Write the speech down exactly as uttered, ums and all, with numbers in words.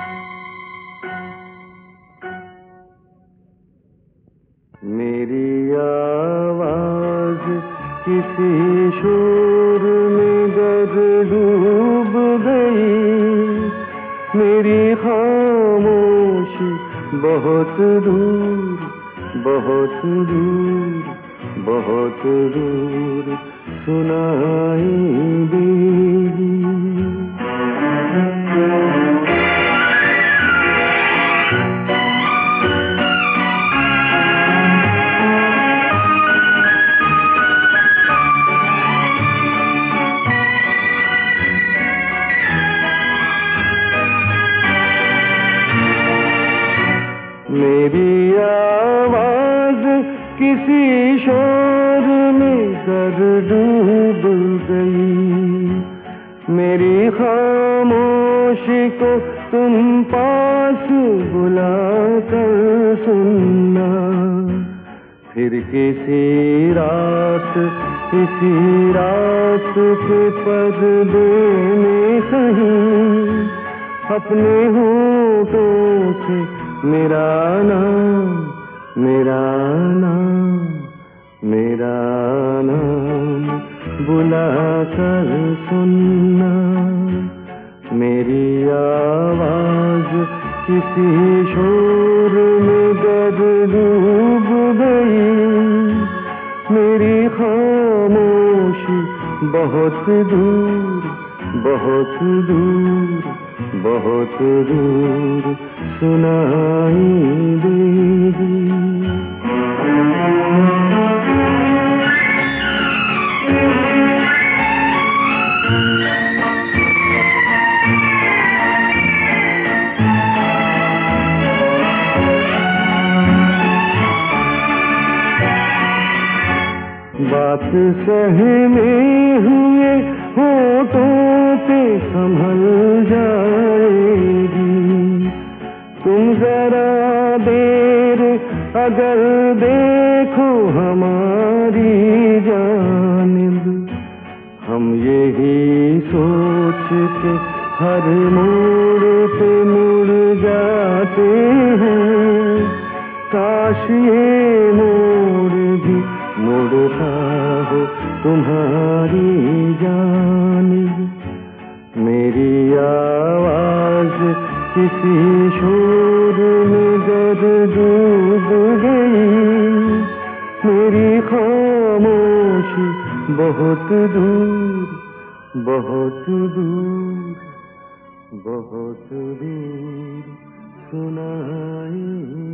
मेरी आवाज किसी शोर में दर डूब गई, मेरी खामोशी बहुत दूर, बहुत दूर, बहुत दूर सुनाई देगी। मेरी आवाज किसी शोर में कर डूब गई, मेरी खामोशी को तुम पास बुलाकर सुनना। फिर किसी रात इसी रात के पर्दे में कहीं अपने होठों से मेरा नाम, मेरा नाम, मेरा नाम बुला कर सुनना। मेरी आवाज किसी शोर में दर डूब गई, मेरी खामोशी बहुत दूर, बहुत दूर, बहुत दूर सुनाई देगी। बात सहमे हुए होठों पे संभल जाएगी, तुम जरा देर अगर देखो हमारी जानिब। हम यही सोच के हर मोड़ पे मुड़ जाते हैं, काश ये मोड़ भी मुड़ता हो तुम्हारी जानिब। मेरी आवाज किसी शोर में दर डूब गई, मेरी खामोशी बहुत दूर, बहुत दूर, बहुत दूर सुनाई